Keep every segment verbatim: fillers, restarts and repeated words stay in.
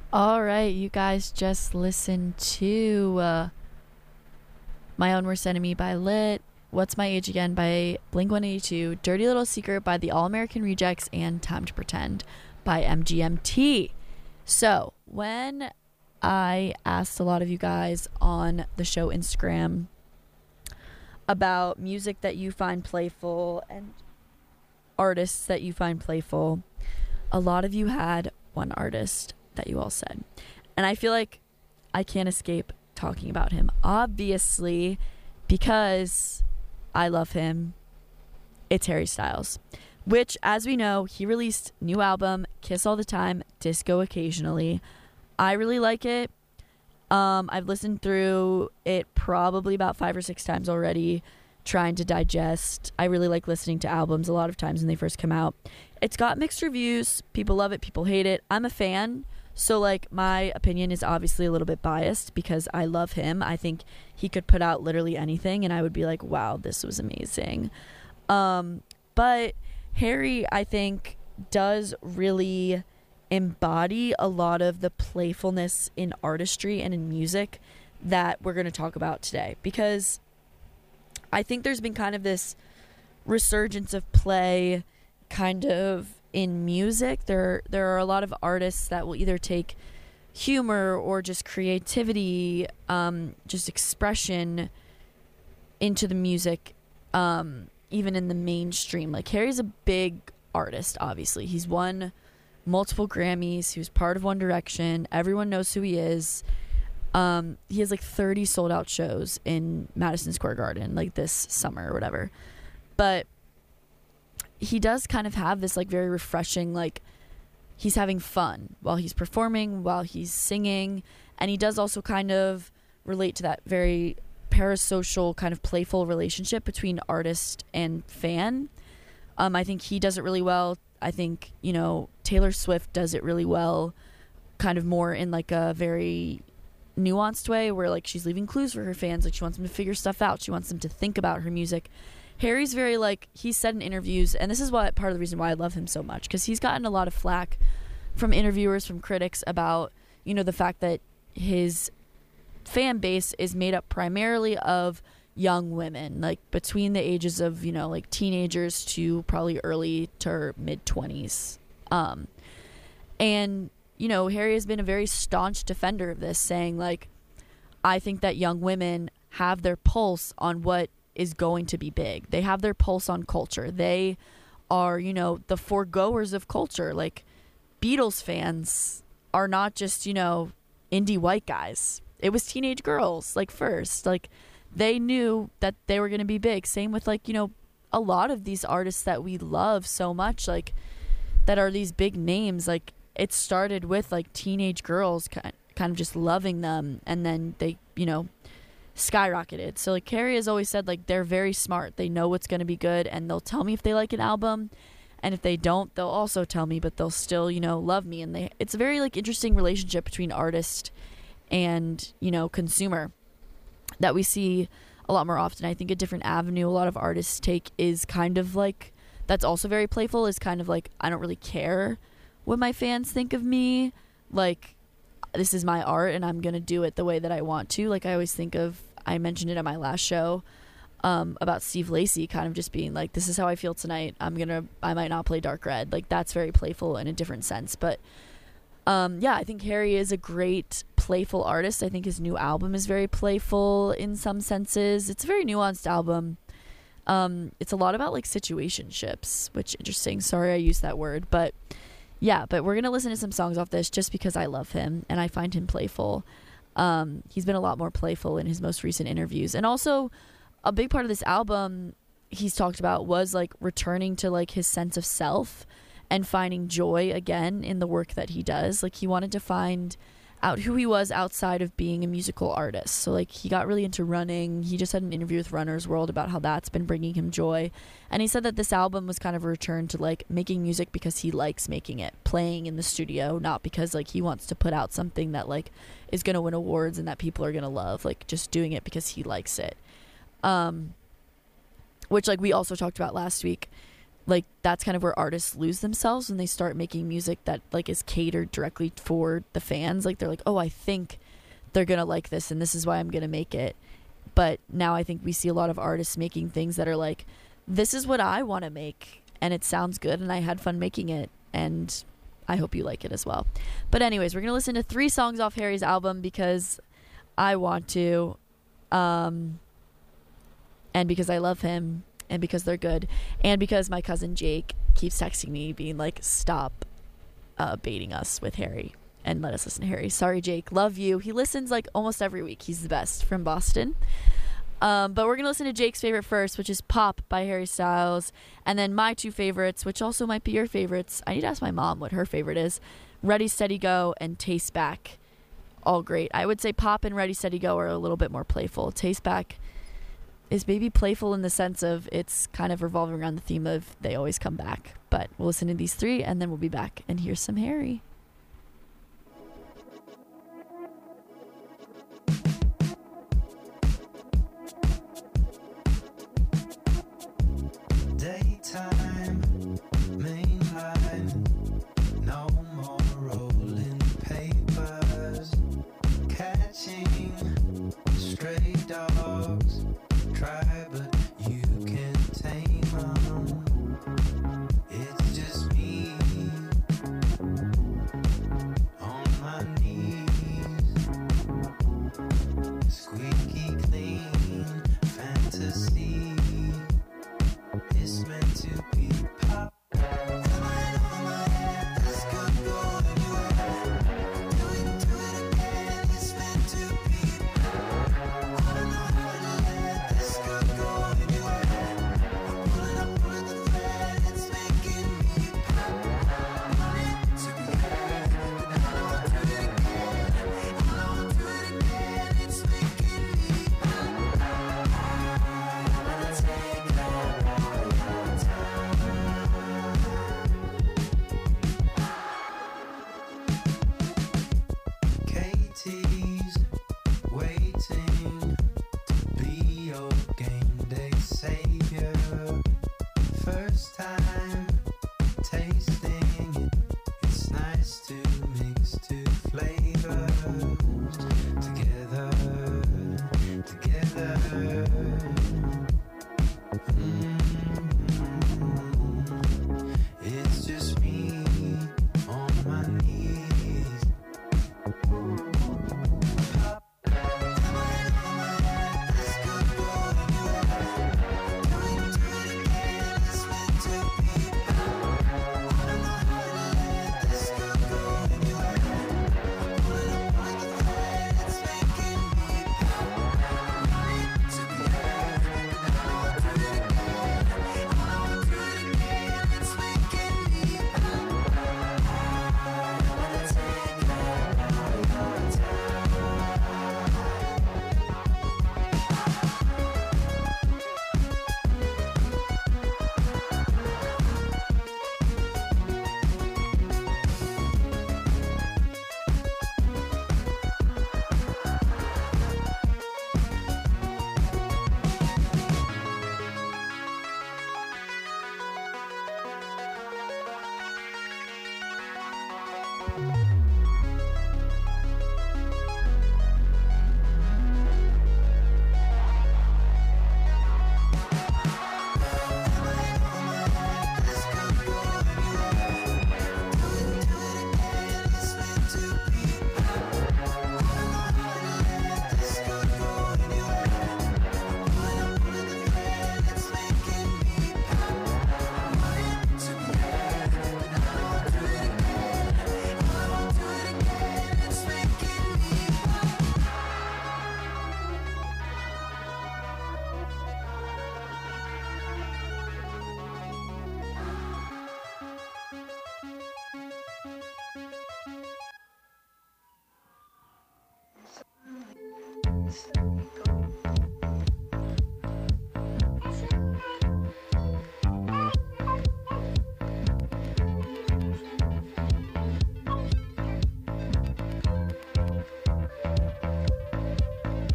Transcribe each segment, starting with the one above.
All right, you guys just listened to uh, My Own Worst Enemy by Lit, What's My Age Again by Blink one eighty-two, Dirty Little Secret by the All American Rejects, and Time to Pretend by M G M T. So, when I asked a lot of you guys on the show Instagram about music that you find playful and artists that you find playful, a lot of you had one artist that you all said. And I feel like I can't escape talking about him, obviously, because I love him. It's Harry Styles, which, as we know, he released new album, Kiss All the Time, Disco Occasionally. I really like it. Um, I've listened through it probably about five or six times already, trying to digest. I really like listening to albums a lot of times when they first come out. It's got mixed reviews. People love it, people hate it. I'm a fan, so like my opinion is obviously a little bit biased because I love him. I think he could put out literally anything and I would be like, wow, this was amazing. Um, but Harry, I think, does really embody a lot of the playfulness in artistry and in music that we're going to talk about today, because I think there's been kind of this resurgence of play kind of in music. There there are a lot of artists that will either take humor or just creativity, um, just expression into the music, um, even in the mainstream. Like, Harry's a big artist, obviously. He's won multiple Grammys. He was part of One Direction. Everyone knows who he is. Um, he has like thirty sold out shows in Madison Square Garden, like this summer or whatever. But he does kind of have this like very refreshing, like he's having fun while he's performing, while he's singing. And he does also kind of relate to that very parasocial kind of playful relationship between artist and fan. Um, I think he does it really well. I think, you know, Taylor Swift does it really well, kind of more in like a very nuanced way where like she's leaving clues for her fans. Like, she wants them to figure stuff out. She wants them to think about her music. Harry's very like, he said in interviews, and this is why part of the reason why I love him so much, because he's gotten a lot of flack from interviewers, from critics about, you know, the fact that his fan base is made up primarily of young women, like between the ages of, you know, like teenagers to probably early to mid twenties. Um, and, you know, Harry has been a very staunch defender of this, saying like, I think that young women have their pulse on what is going to be big. They have their pulse on culture. They are, you know, the foregoers of culture. Like, Beatles fans are not just, you know, indie white guys. It was teenage girls, like, first. Like, they knew that they were going to be big. Same with, like, you know, a lot of these artists that we love so much, like, that are these big names. Like, it started with, like, teenage girls kind of just loving them, and then they, you know, skyrocketed. So like, Harry has always said like they're very smart. They know what's going to be good, and they'll tell me if they like an album, and if they don't, they'll also tell me, but they'll still, you know, love me. And they, it's a very like interesting relationship between artist and, you know, consumer that we see a lot more often. I think a different avenue a lot of artists take is kind of like, that's also very playful, is kind of like, I don't really care what my fans think of me. Like, this is my art and I'm going to do it the way that I want to. Like, I always think of, I mentioned it on my last show, um, about Steve Lacy kind of just being like, this is how I feel tonight. I'm going to, I might not play Dark Red. Like, that's very playful in a different sense. But, um, yeah, I think Harry is a great playful artist. I think his new album is very playful in some senses. It's a very nuanced album. Um, it's a lot about like situationships, which interesting. Sorry I used that word, but yeah, but we're going to listen to some songs off this just because I love him and I find him playful. Um, he's been a lot more playful in his most recent interviews. And also a big part of this album he's talked about was like returning to like his sense of self and finding joy again in the work that he does. Like, he wanted to find out who he was outside of being a musical artist. So like, he got really into running. He just had an interview with Runner's World about how that's been bringing him joy. And he said that this album was kind of a return to like making music because he likes making it, playing in the studio, not because like he wants to put out something that like is going to win awards and that people are going to love, like just doing it because he likes it. Um, which like we also talked about last week. like that's kind of where artists lose themselves when they start making music that like is catered directly for the fans. Like they're like, oh, I think they're gonna like this and this is why I'm gonna make it. But now I think we see a lot of artists making things that are like, this is what I want to make and it sounds good and I had fun making it and I hope you like it as well. But anyways, we're gonna listen to three songs off Harry's album because I want to, um and because I love him, and because they're good, and because my cousin Jake keeps texting me being like, stop uh, baiting us with Harry and let us listen to Harry. Sorry, Jake. Love you. He listens like almost every week. He's the best, from Boston. Um, but we're going to listen to Jake's favorite first, which is Pop by Harry Styles. And then my two favorites, which also might be your favorites. I need to ask my mom what her favorite is. Ready, Steady, Go and Taste Back. All great. I would say Pop and Ready, Steady, Go are a little bit more playful. Taste Back is maybe playful in the sense of it's kind of revolving around the theme of they always come back. But we'll listen to these three and then we'll be back. And here's some Harry. Daytime, mainline, no more rolling papers, catching stray dogs. Try, but you can't tame them. It's just me on my knees. Squeaky clean fantasy. It's meant to be pop.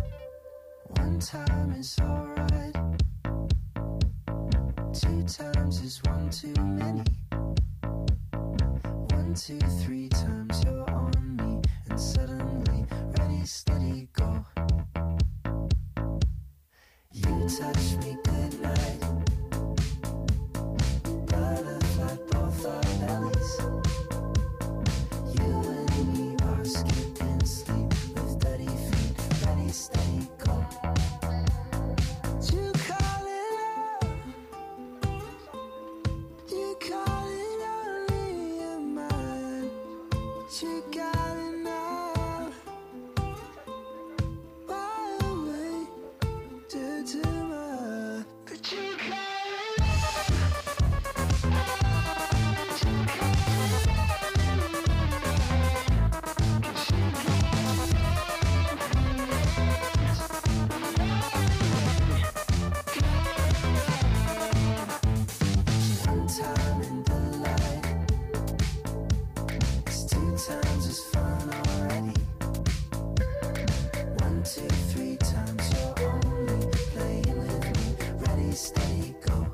One time is alright, two times times is one too many. One, two, three times you're on me, and suddenly, ready, steady, go. You touch me goodnight. Butterfly both our bellies. You and me are skipping sleep with dirty feet, ready, steady, go. You call it love. You call it only your mind. You got enough. Why away? Do too much. But you call it love. You call it one time in the light is two times as fun already. One, two, three times you're only playing with me. Ready, steady, go.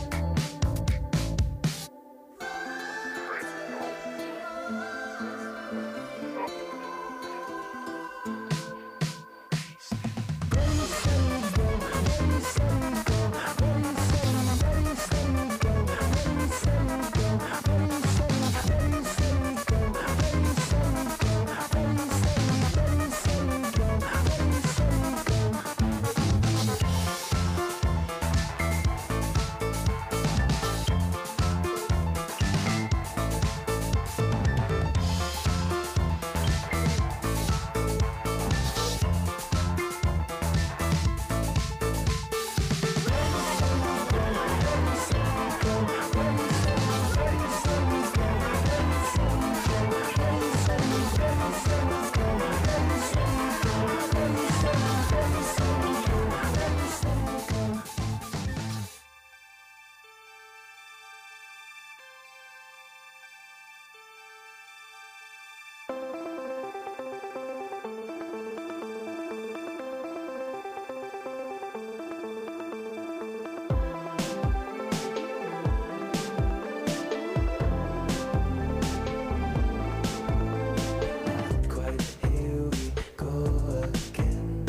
Quite here we go again.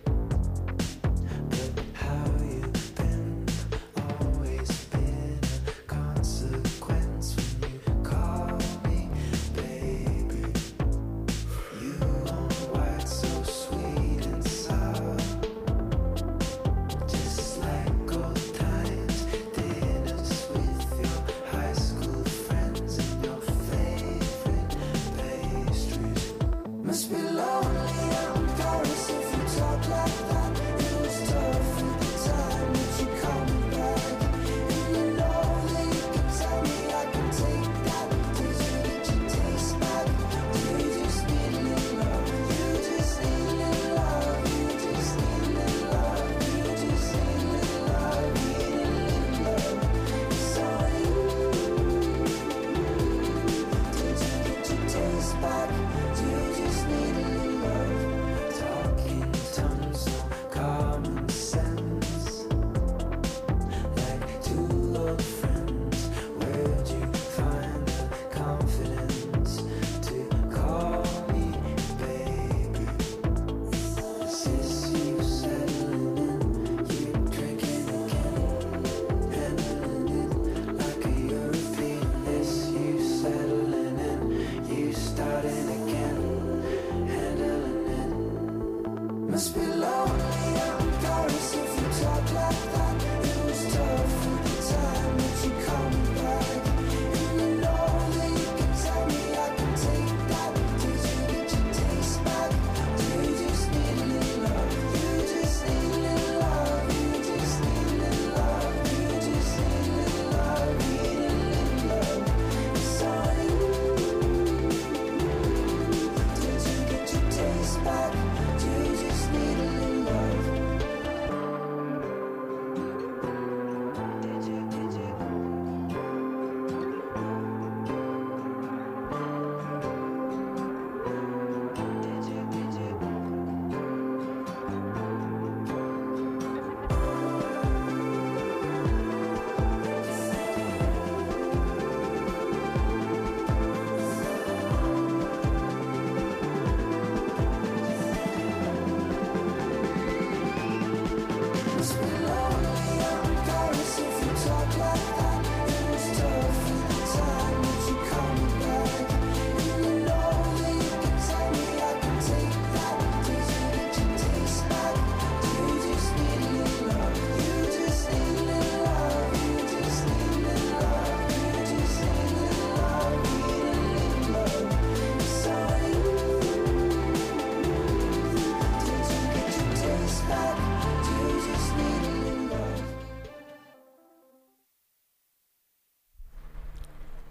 But how you been? Always been a consequence when you call me baby. You on white, so sweet and sour. Just like old times, dinners with your high school friends and your favorite pastries. Must be lonely out in Paris if you talk like that. It was tough at the time that you called me back. And you know that you can tell me I can take that. Did you get your taste back? Do you just need a little love? You just need a little love. You just need a little love. You just need a little love. Need a little love. It's all you. Did you get your taste back? Do you just need a little love? Talking tongues, no common sense. Like two old friends, where'd you find the confidence to call me baby? Is this you settling in? You drinking again, handling it like a European. This you settling in, you starting again, handling it. Must be lonely out in Paris if you talk like that. It was tough at the time that you called me back. And you know that you can tell me I can take that. Did you get your taste back? Do you just need a little love? You just need a little love. You just need a little love. You just need a little love. Need a little love. It's all you. Did you get your taste back? Do you just need a little love? Did you, did you?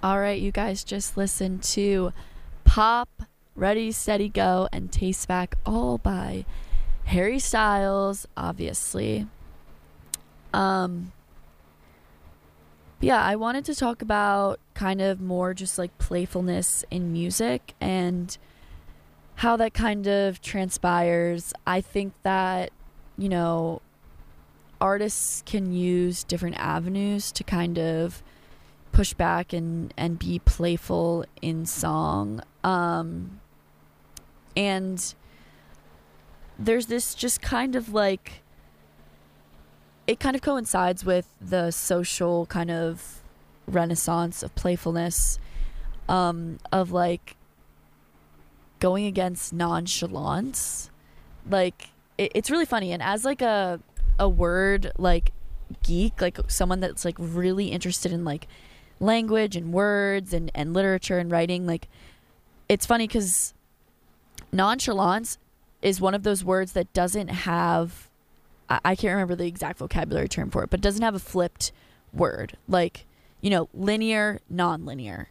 All right, you guys just listened to Pop, Ready, Steady, Go, and Taste Back, all by Harry Styles, obviously. Um, yeah, I wanted to talk about kind of more just like playfulness in music and how that kind of transpires. I think that, you know, artists can use different avenues to kind of push back and, and be playful in song. Um, and there's this just kind of like, it kind of coincides with the social kind of renaissance of playfulness, um, of like going against nonchalance. Like, it, it's really funny. And as like a, a word, like geek, like someone that's like really interested in like language and words and, and literature and writing, like it's funny because nonchalance is one of those words that doesn't have, I, I can't remember the exact vocabulary term for it, but doesn't have a flipped word. Like, you know, linear, non-linear.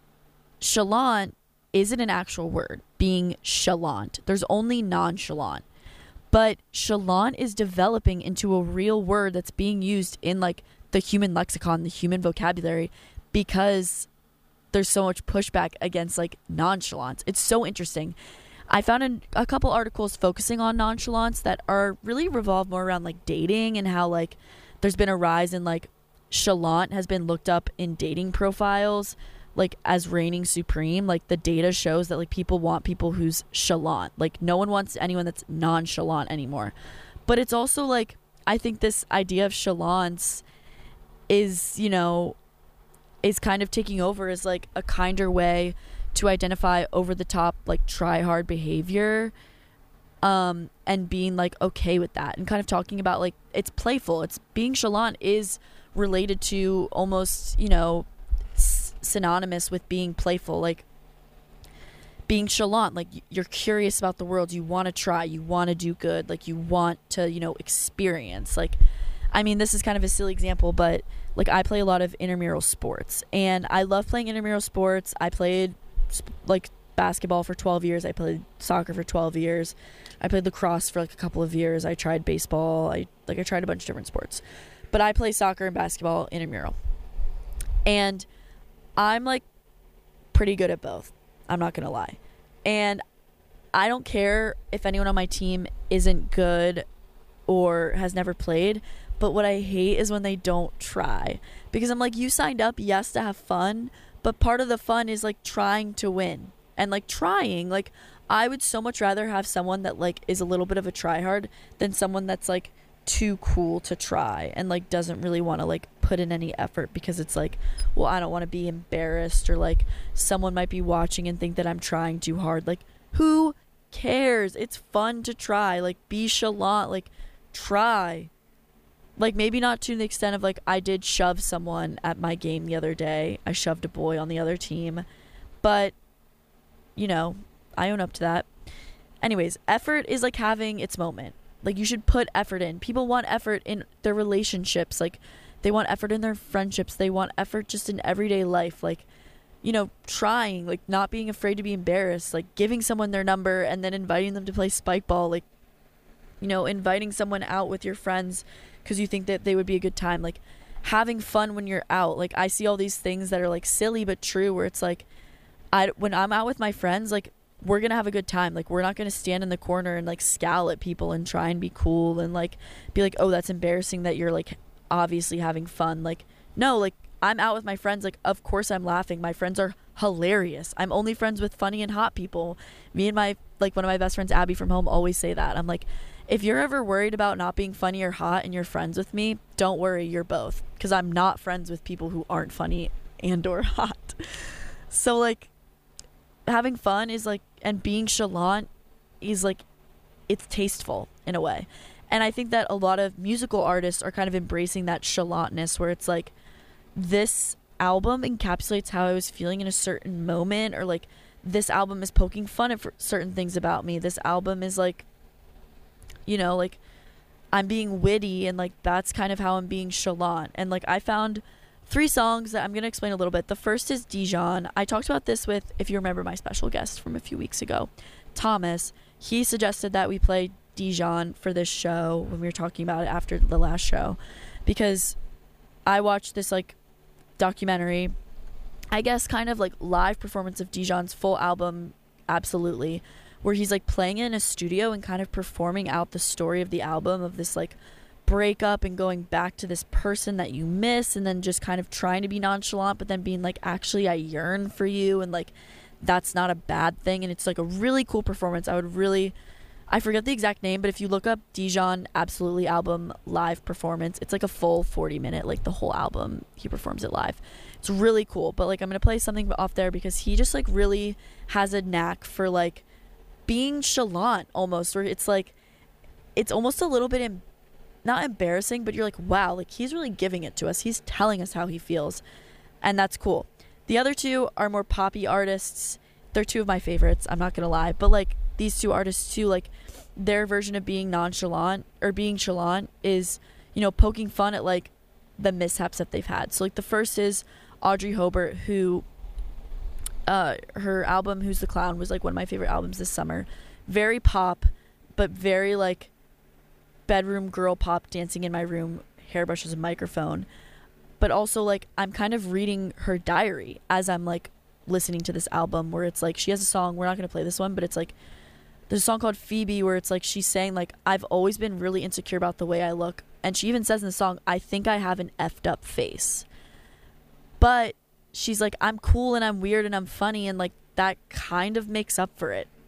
Chalant isn't an actual word, being chalant. There's only nonchalant. But chalant is developing into a real word that's being used in like the human lexicon, the human vocabulary, because there's so much pushback against like nonchalance. It's so interesting. I found in a couple articles focusing on nonchalance that are really revolve more around like dating and how like there's been a rise in like chalant has been looked up in dating profiles like as reigning supreme. Like the data shows that like people want people who's chalant. Like no one wants anyone that's nonchalant anymore. But it's also like, I think this idea of chalance is, you know, is kind of taking over as like a kinder way to identify over the top like try hard behavior, um and being like okay with that and kind of talking about like it's playful. It's being chalant is related to almost, you know, s- synonymous with being playful. Like being chalant, like you're curious about the world, you want to try, you want to do good, like you want to, you know, experience. Like, I mean, this is kind of a silly example, but like I play a lot of intramural sports and I love playing intramural sports. I played sp- like basketball for twelve years. I played soccer for twelve years. I played lacrosse for like a couple of years. I tried baseball. I like I tried a bunch of different sports, but I play soccer and basketball intramural. And I'm like pretty good at both. I'm not going to lie. And I don't care if anyone on my team isn't good or has never played. But what I hate is when they don't try, because I'm like, you signed up, yes, to have fun, but part of the fun is like trying to win and like trying. Like I would so much rather have someone that like is a little bit of a tryhard than someone that's like too cool to try and like doesn't really want to like put in any effort because it's like, well, I don't want to be embarrassed or like someone might be watching and think that I'm trying too hard. Like who cares? It's fun to try. Like be chalant, like try. Like, maybe not to the extent of, like, I did shove someone at my game the other day. I shoved a boy on the other team. But, you know, I own up to that. Anyways, effort is, like, having its moment. Like, you should put effort in. People want effort in their relationships. Like, they want effort in their friendships. They want effort just in everyday life. Like, you know, trying. Like, not being afraid to be embarrassed. Like, giving someone their number and then inviting them to play spike ball. Like, you know, inviting someone out with your friends because you think that they would be a good time. Like having fun when you're out. Like I see all these things that are like silly but true where it's like I when I'm out with my friends, like we're gonna have a good time. Like we're not gonna stand in the corner and like scowl at people and try and be cool and like be like, oh, that's embarrassing that you're like obviously having fun. Like no, like I'm out with my friends, like of course I'm laughing. My friends are hilarious. I'm only friends with funny and hot people. Me and my like one of my best friends, Abby from home, always say that. I'm like, if you're ever worried about not being funny or hot and you're friends with me, don't worry, you're both. Because I'm not friends with people who aren't funny and or hot. So, like, having fun is, like, and being chalant is, like, it's tasteful in a way. And I think that a lot of musical artists are kind of embracing that chalantness where it's, like, this album encapsulates how I was feeling in a certain moment, or, like, this album is poking fun at certain things about me. This album is, like, you know, like I'm being witty and like that's kind of how I'm being chalant. And like I found three songs that I'm going to explain a little bit. The first is Dijon. I talked about this with, if you remember, my special guest from a few weeks ago, Thomas. He suggested that we play Dijon for this show when we were talking about it after the last show, because I watched this like documentary, I guess kind of like live performance of Dijon's full album, Absolutely, where he's like playing in a studio and kind of performing out the story of the album, of this like breakup and going back to this person that you miss, and then just kind of trying to be nonchalant but then being like, actually I yearn for you, and like that's not a bad thing. And it's like a really cool performance. I would really, I forget the exact name, but if you look up Dijon Absolutely album live performance, it's like a full forty minute, like the whole album he performs it live. It's really cool. But like I'm gonna play something off there because he just like really has a knack for like being chalant almost, where it's like it's almost a little bit em- not embarrassing, but you're like, wow, like he's really giving it to us, he's telling us how he feels, and that's cool. The other two are more poppy artists. They're two of my favorites, I'm not gonna lie, but like these two artists too, like their version of being nonchalant or being chalant is, you know, poking fun at like the mishaps that they've had. So like the first is Audrey Hobart, who uh her album Who's the Clown was like one of my favorite albums this summer. Very pop, but very like bedroom girl pop, dancing in my room, hairbrushes and microphone. But also like I'm kind of reading her diary as I'm like listening to this album, where it's like she has a song, we're not going to play this one, but it's like there's a song called Phoebe where it's like she's saying like, I've always been really insecure about the way I look, and she even says in the song, I think I have an effed up face, but she's like, I'm cool and I'm weird and I'm funny, and like that kind of makes up for it.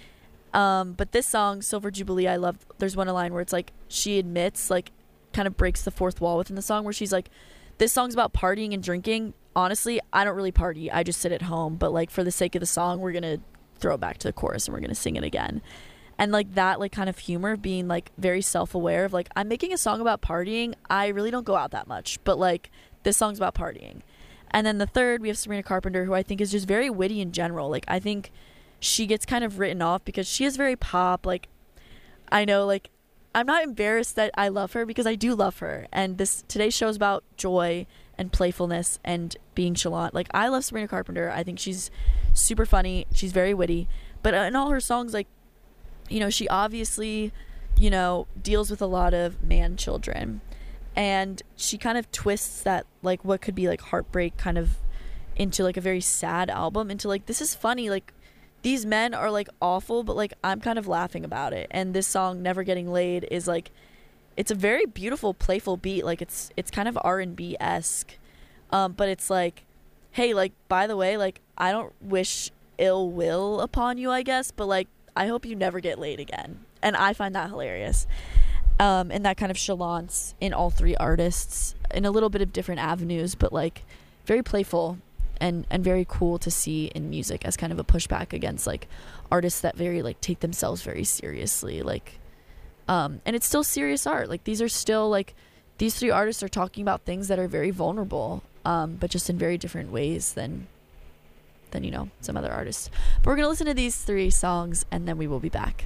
Um but this song, Silver Jubilee, I love, there's one line where it's like she admits, like kind of breaks the fourth wall within the song, where she's like, this song's about partying and drinking. Honestly, I don't really party, I just sit at home, but like for the sake of the song, we're gonna throw it back to the chorus and we're gonna sing it again. And like that like kind of humor, being like very self-aware of like, I'm making a song about partying, I really don't go out that much, but like this song's about partying. And then the third, we have Sabrina Carpenter, who I think is just very witty in general. Like I think she gets kind of written off because she is very pop. Like I know, like I'm not embarrassed that I love her, because I do love her, and this today's show is about joy and playfulness and being chalant. Like I love Sabrina Carpenter. I think she's super funny, she's very witty, but in all her songs, like, you know, she obviously, you know, deals with a lot of man children, and she kind of twists that like what could be like heartbreak kind of into like a very sad album, into like, this is funny, like these men are like awful, but like I'm kind of laughing about it. And this song, Never Getting Laid, is like, it's a very beautiful, playful beat. Like it's it's kind of R and B-esque, um, but it's like, hey, like by the way, like I don't wish ill will upon you, I guess, but like I hope you never get laid again. And I find that hilarious. Um, and that kind of chalance in all three artists in a little bit of different avenues, but like very playful and and very cool to see in music as kind of a pushback against like artists that very like take themselves very seriously. Like um and it's still serious art. Like these are still like, these three artists are talking about things that are very vulnerable, um but just in very different ways than than you know, some other artists. But we're gonna listen to these three songs and then we will be back.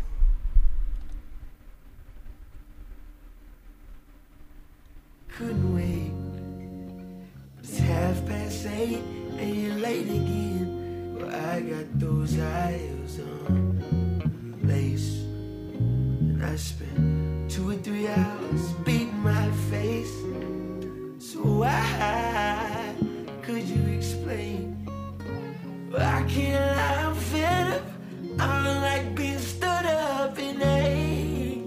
Couldn't wait. It's half past eight and you're late again. Well, I got those eyes on lace, and I spent two or three hours beating my face. So why could you explain? I can't lie, I'm fed up. I don't like being stood up in a.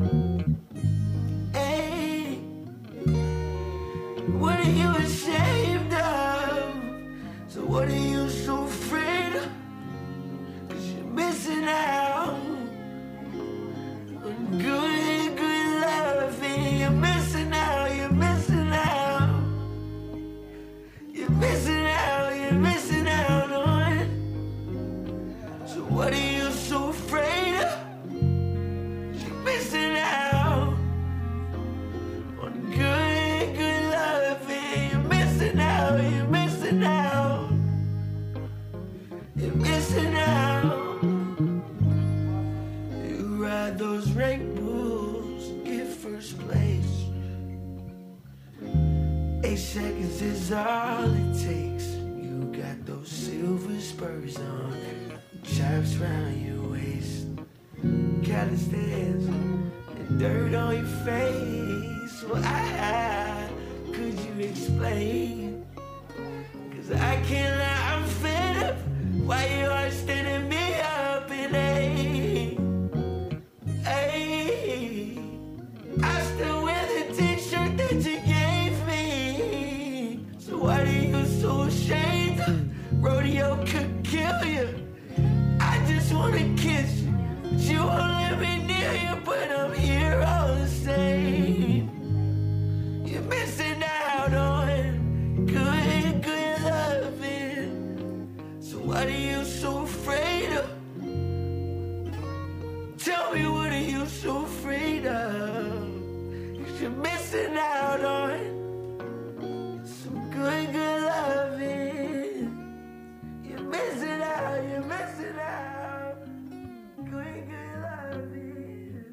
Hey, what are you ashamed of? So what are you so afraid of? Cause you're missing out on good, good love. And you're missing out, you're missing out. You're missing out, you're missing out on. So what are you so afraid of? You're missing out on good, good love. And you're missing out, you're missing out. You're missing out. You ride those rainbows, get first place. Eight seconds is all it takes. You got those silver spurs on, chaps round your waist, callous hands and dirt on your face. Why could you explain? Cause I can't lie, I'm fed up. Why you are standing me up in A? Hey, I still wear the t-shirt that you gave me. So why are you so ashamed? Rodeo could kill you. I just wanna kiss you, but you won't let me near you. But I'm here all the same. You're missing out on good, good loving. So what are you so afraid of? Tell me, what are you so afraid of? 'Cause you're missing out on some good, good loving. You're missing out, you're missing out. Good, good loving.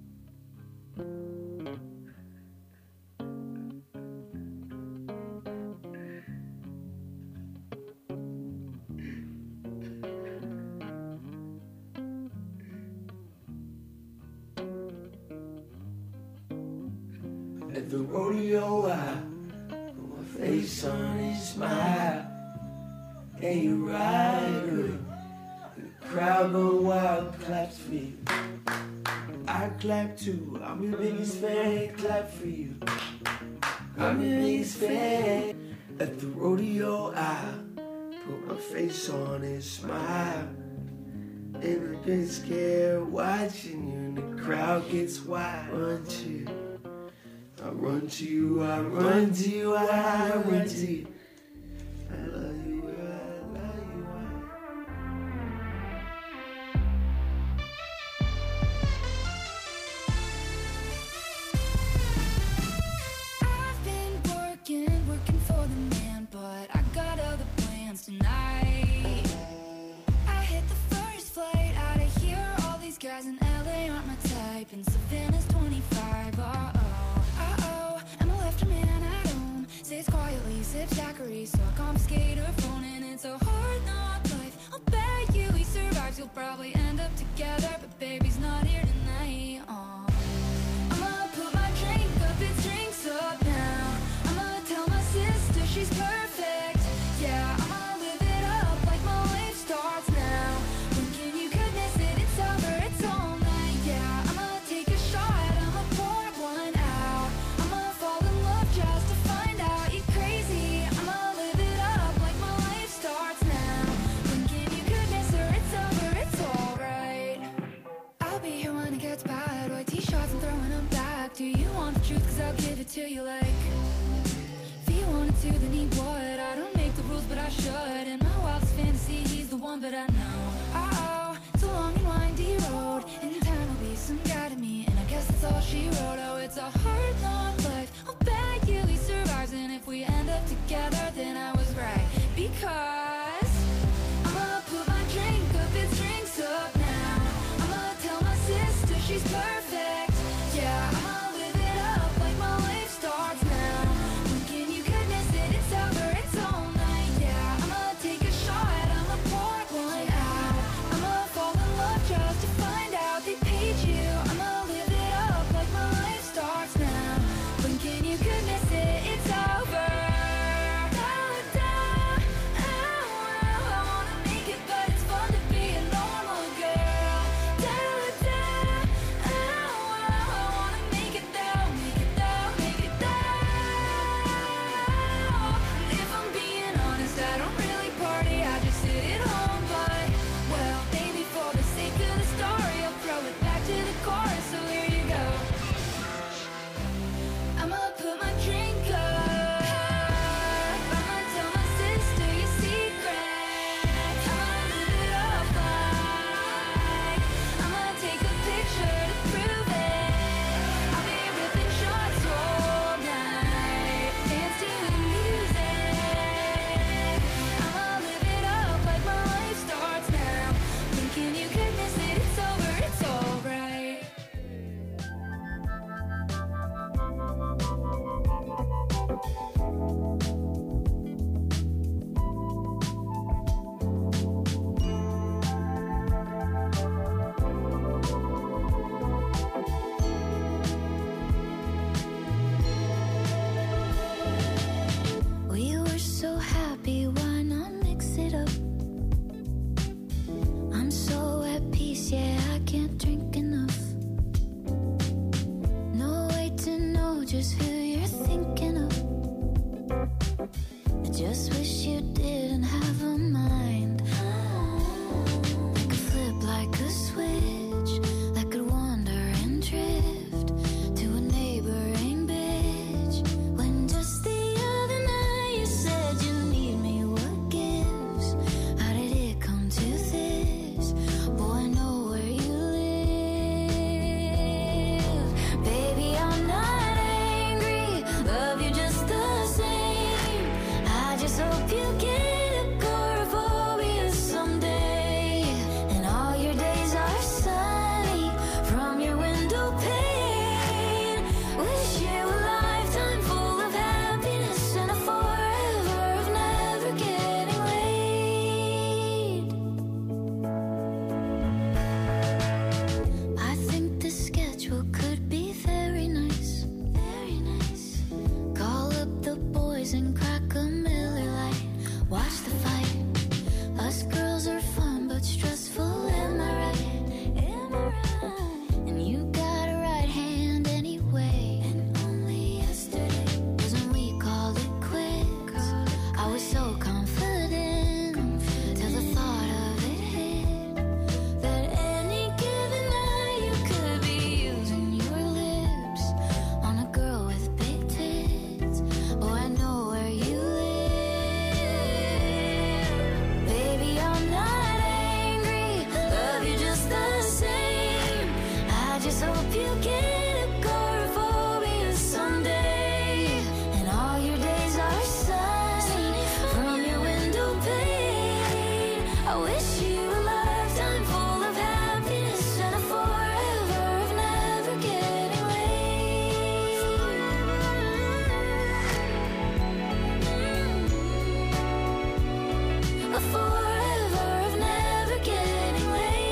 At the rodeo, I put my face on and smile. And you ride good. The crowd go wild, claps for you. I clap too. I'm your biggest fan. Clap for you. I'm your biggest fan. At the rodeo, I put my face on and smile. And I get scared watching you, and the crowd gets wild. Run to you. I run to you, I run to you, I run to you. I love you, I love you. I've been working, working for the man, but I got other plans tonight. I hit the first flight out of here. All these guys in L A aren't my type, and Savannah's twenty-five. Uh oh, uh oh. I'm a lefter man at home. Sits quietly, sips daiquiri, so I confiscate her phone, and it's a hard knock life. I'll bet you he survives. You'll probably end up together, but baby's not here tonight. Aw. I'ma put my drink up, it's drinks up now. I'ma tell my sister she's perfect. Yeah, I'ma live it up like my life starts now. Thinking you could miss it, it's over, it's all night. Yeah, I'ma take a shot, I'ma pour one out. I'ma fall in love just to find out you're crazy. I'ma live it up like my life starts now. Thinking you could miss her, it's over, it's alright. I'll be here when it gets bad. White t-shirts, I'm throwing them back. Do you want the truth? Cause I'll give it to you like. If you wanted to, then he would. I don't make the rules, but I should. In my wildest fantasy, he's the one, but I know. Uh-oh, it's a long and windy road. In time will be some guy to me, and I guess that's all she wrote. Oh, it's a hard, long life. I'll bet you he survives, and if we end up together, then I was right. Because I'ma put my drink up, it's drinks up now. I'ma tell my sister she's perfect. Yeah, I'ma live it up like my life starts now. Thinking you could miss it, it's over, it's all night. Yeah, I'ma take a shot, I'ma pour one out. I'ma fall in love just to find out that just who you're thinking of. I just wish you didn't have a mind. Like a flip, like a switch, that could wander and drift to a neighboring bitch. When just the other night you said you need me, what gives? How did it come to this? Boy, I know where you live. Baby, I'm not angry, love you just the same. I just hope you get agoraphobia someday, and all your days are sunny from your window pane. Wish you a lifetime full of happiness and a forever of never getting laid. I think this schedule could be very nice, very nice. Call up the boys and crack a Miller Lite. Watch the fight. Us girls are fun but stressful, am I right? Am I right? And you got a right hand anyway. And only yesterday was when we called it quits. I was so confident till the thought of it hit. That any given night you could be using your lips on a girl with big tits. Oh, I know where you live. Baby, I'm not angry, love you just the same. I just hope you get agoraphobia someday, and all your days are sunny from your window pane. I wish you a lifetime full of happiness and a forever of never getting laid. A forever of never getting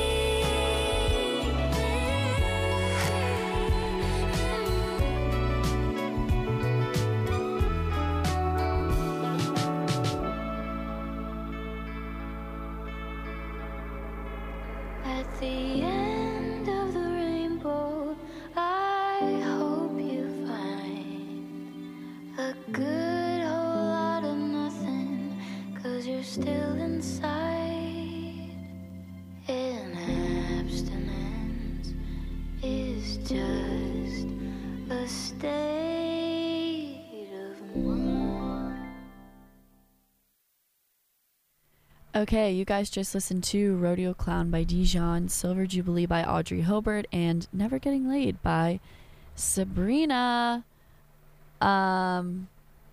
At the end of the rainbow, I hope you find a good whole lot of nothing, 'cause you're still inside. And abstinence is just a state of mind. Okay, you guys just listened to Rodeo Clown by Dijon, Silver Jubilee by Audrey Hobart, and Never Getting Laid by Sabrina. Um,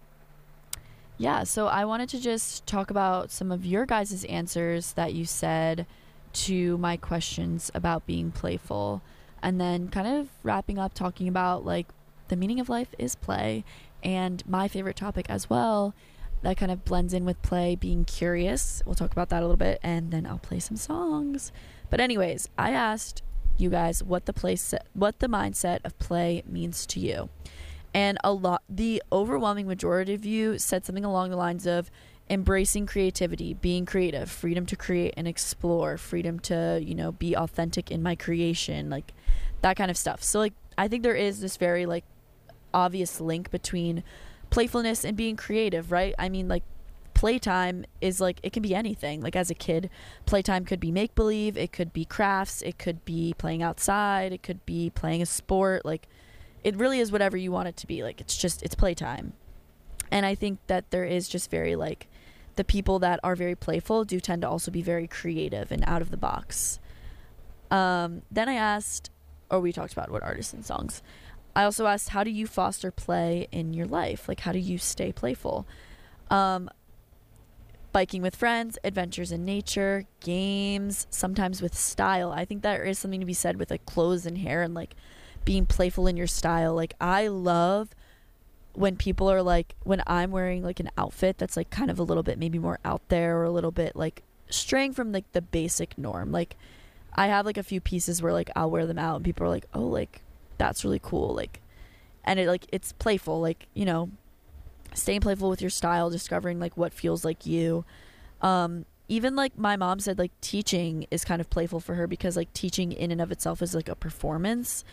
yeah, so I wanted to just talk about some of your guys' answers that you said to my questions about being playful, and then kind of wrapping up talking about like the meaning of life is play, and my favorite topic as well that kind of blends in with play, being curious. We'll talk about that a little bit, and then I'll play some songs. But anyways, I asked you guys what the place what the mindset of play means to you. And a lot the overwhelming majority of you said something along the lines of embracing creativity, being creative, freedom to create and explore, freedom to, you know, be authentic in my creation, like that kind of stuff. So like I think there is this very like obvious link between playfulness and being creative, right? I mean, like playtime is like, it can be anything. Like as a kid, playtime could be make believe, it could be crafts, it could be playing outside, it could be playing a sport. Like it really is whatever you want it to be. Like it's just, it's playtime. And I think that there is just very like the people that are very playful do tend to also be very creative and out of the box. Um, then I asked, or we talked about what artists and songs. I also asked, how do you foster play in your life? Like, how do you stay playful? Um, biking with friends, adventures in nature, games, sometimes with style. I think there is something to be said with like clothes and hair and like being playful in your style. Like I love when people are like, when I'm wearing like an outfit that's like kind of a little bit maybe more out there or a little bit like straying from like the basic norm. Like I have like a few pieces where like I'll wear them out and people are like, oh, like that's really cool. Like, and it like, it's playful, like, you know, staying playful with your style, discovering like what feels like you. Um, even like my mom said, like teaching is kind of playful for her because like teaching in and of itself is like a performance.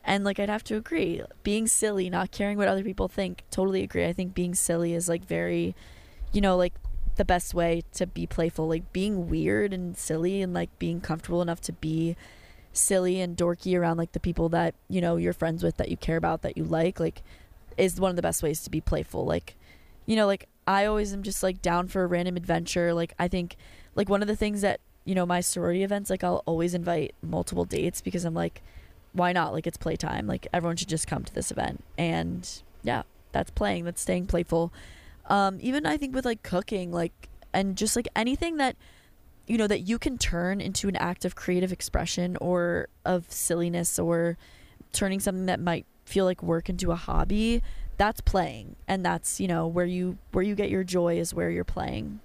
And like I'd have to agree, being silly, not caring what other people think, totally agree. I think being silly is like very, you know, like the best way to be playful. Like being weird and silly and like being comfortable enough to be silly and dorky around like the people that, you know, you're friends with, that you care about, that you like, like is one of the best ways to be playful. Like, you know, like I always am just like down for a random adventure. Like I think like one of the things that, you know, my sorority events, like I'll always invite multiple dates because I'm like, why not? Like it's playtime. Like everyone should just come to this event. And yeah, that's playing, that's staying playful. Um, even I think with like cooking, like, and just like anything that, you know, that you can turn into an act of creative expression or of silliness, or turning something that might feel like work into a hobby, that's playing. And that's, you know, where you, where you get your joy is where you're playing.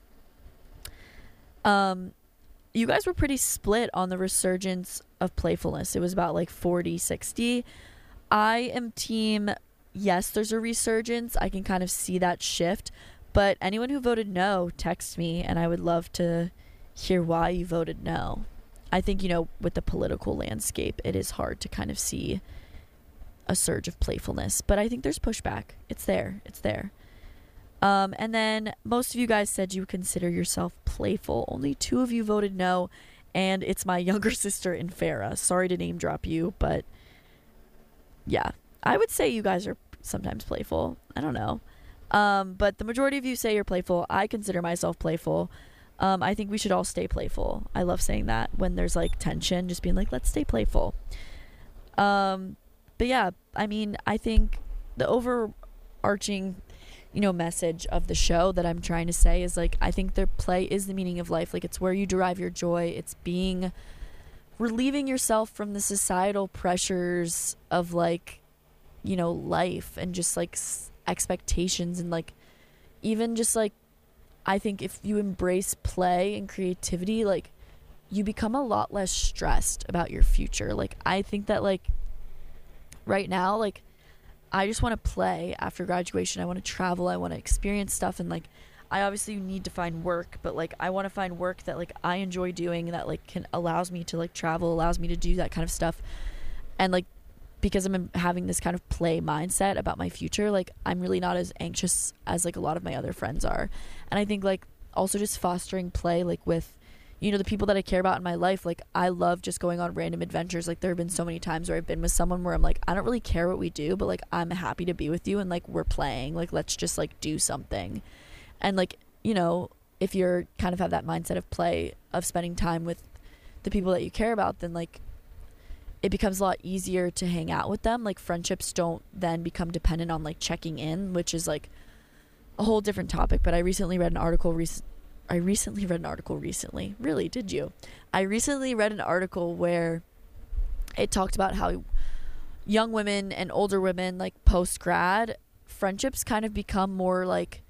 Um, you guys were pretty split on the resurgence of playfulness. It was about like forty sixty. I am team, yes, there's a resurgence. I can kind of see that shift, but anyone who voted no, text me and I would love to hear why you voted no. I think, you know, with the political landscape, it is hard to kind of see a surge of playfulness, but I think there's pushback. It's there. It's there. Um, and then most of you guys said you consider yourself playful. Only two of you voted no, and it's my younger sister in Farah. Sorry to name drop you, but yeah, I would say you guys are sometimes playful. I don't know. Um, but the majority of you say you're playful. I consider myself playful. Um, I think we should all stay playful. I love saying that when there's like tension, just being like, let's stay playful. Um, but yeah, I mean, I think the overarching, you know, message of the show that I'm trying to say is like, I think their play is the meaning of life. Like it's where you derive your joy. It's being, relieving yourself from the societal pressures of like, you know, life and just like s- expectations. And like, even just like, I think if you embrace play and creativity, like you become a lot less stressed about your future. Like, I think that like right now, like, I just want to play after graduation. I want to travel. I want to experience stuff. And like, I obviously need to find work, but like, I want to find work that like I enjoy doing, that like can allows me to like travel, allows me to do that kind of stuff. And like, because I'm having this kind of play mindset about my future, like I'm really not as anxious as like a lot of my other friends are. And I think like also just fostering play, like with, you know, the people that I care about in my life. Like I love just going on random adventures. Like there have been so many times where I've been with someone where I'm like, I don't really care what we do, but like I'm happy to be with you and like we're playing, like let's just like do something. And like, you know, if you're kind of have that mindset of play, of spending time with the people that you care about, then like it becomes a lot easier to hang out with them. Like friendships don't then become dependent on like checking in, which is like a whole different topic. But I recently read an article rec- I recently read an article recently. Really, did you? I recently read an article where it talked about how young women and older women, like post-grad, friendships kind of become more like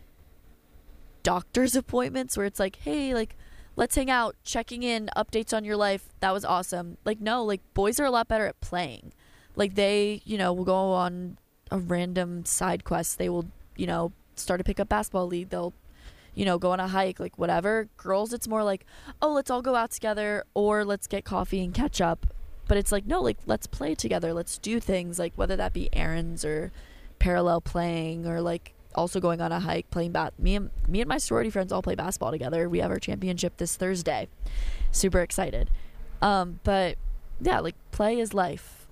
doctor's appointments, where it's like, hey, like, let's hang out, checking in, updates on your life. That was awesome. Like, no, like, boys are a lot better at playing. Like, they, you know, will go on a random side quest. They will, you know, start a pickup basketball league. They'll, you know, go on a hike, like whatever. Girls, it's more like, oh, let's all go out together, or let's get coffee and catch up. But it's like, no, like, let's play together. Let's do things, like whether that be errands or parallel playing, or like also going on a hike, playing bat. Me and me and my sorority friends all play basketball together. We have our championship this Thursday. Super excited. Um, but yeah, like play is life.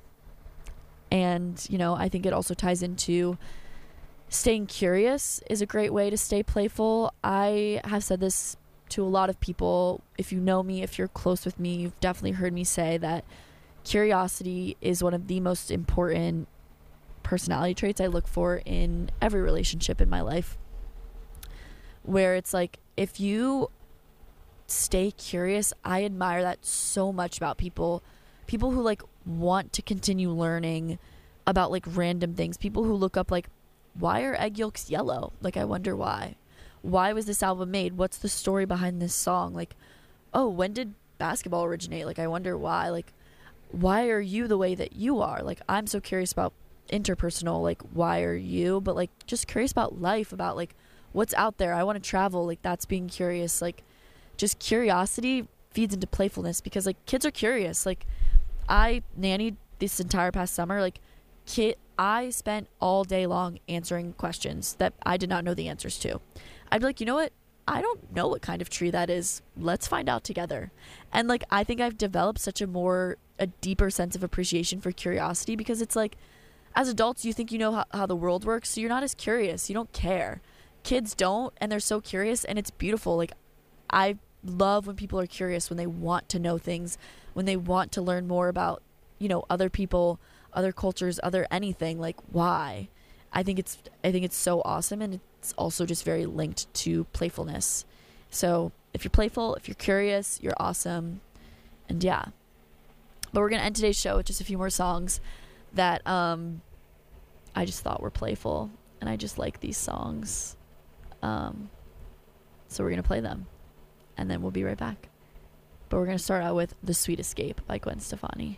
And, you know, I think it also ties into staying curious is a great way to stay playful. I have said this to a lot of people. If you know me, if you're close with me, you've definitely heard me say that curiosity is one of the most important personality traits I look for in every relationship in my life. Where it's like, if you stay curious, I admire that so much about people. People who like want to continue learning about like random things. People who look up like, why are egg yolks yellow? Like, I wonder why. Why was this album made? What's the story behind this song? Like, oh, when did basketball originate? Like, I wonder why. Like, why are you the way that you are? Like, I'm so curious about interpersonal, like, why are you? But like, just curious about life, about like what's out there. I want to travel. Like, that's being curious. Like, just curiosity feeds into playfulness, because like kids are curious. Like, I nannied this entire past summer, like kid I spent all day long answering questions that I did not know the answers to. I'd be like, you know what? I don't know what kind of tree that is. Let's find out together. And like, I think I've developed such a more, a deeper sense of appreciation for curiosity, because it's like, as adults, you think you know how, how the world works, so you're not as curious. You don't care. Kids don't, and they're so curious, and it's beautiful. Like, I love when people are curious, when they want to know things, when they want to learn more about, you know, other people, other cultures, other anything. Like, why? I think it's I think it's so awesome, and it's also just very linked to playfulness. So if you're playful, if you're curious, you're awesome. And yeah. But we're gonna end today's show with just a few more songs that um I just thought were playful, and I just like these songs. Um so we're gonna play them, and then we'll be right back. But we're gonna start out with The Sweet Escape by Gwen Stefani.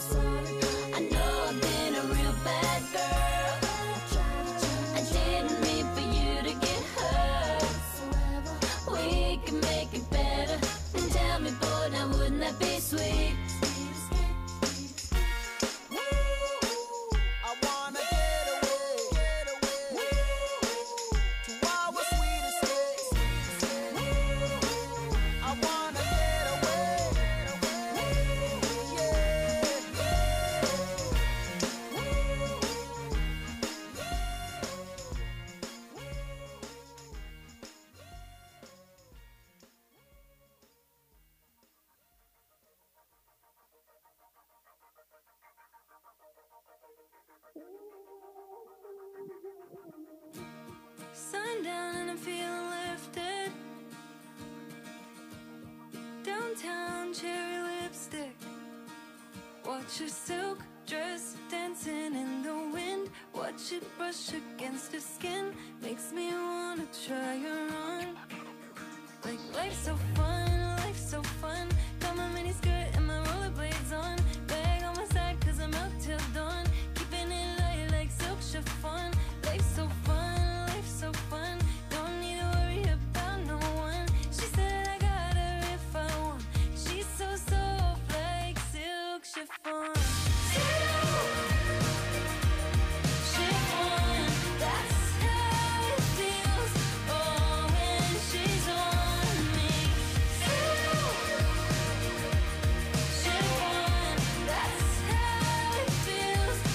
I know I've been a real bad girl. I didn't mean on cherry lipstick. Watch her silk dress dancing in the wind. Watch it brush against her skin. Makes me wanna try her on. Like life's so fun, life's so fun. Got my mini skirt and my rollerblades on. Bag on my side cause I'm out till dawn. Keeping it light like silk chiffon. Life's so fun, life's so fun. Don't need to worry about no one. She said I got her if I want. She's so soft like silk chiffon. Chiffon, that's how it feels. Oh, when she's on me. Chiffon, that's how it feels.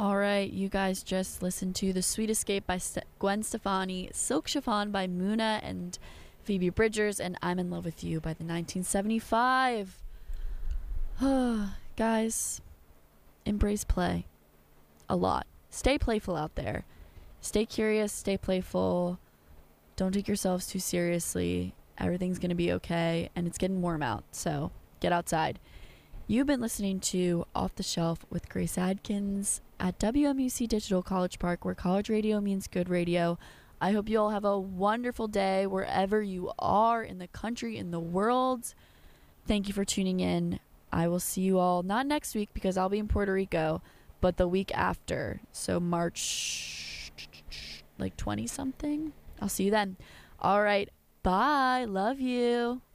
All right, you guys just listened to The Sweet Escape by St- Gwen Stefani, Silk Chiffon by Muna and Phoebe Bridgers, and I'm in Love with You by the nineteen seventy-five. Guys, embrace play a lot. Stay playful out there. Stay curious, stay playful. Don't take yourselves too seriously. Everything's going to be okay, and it's getting warm out, so get outside. You've been listening to Off the Shelf with Grace Adkins at W M U C Digital College Park, where college radio means good radio. I hope you all have a wonderful day wherever you are in the country, in the world. Thank you for tuning in. I will see you all, not next week because I'll be in Puerto Rico, but the week after. So March, like twenty something. I'll see you then. All right. Bye. Love you.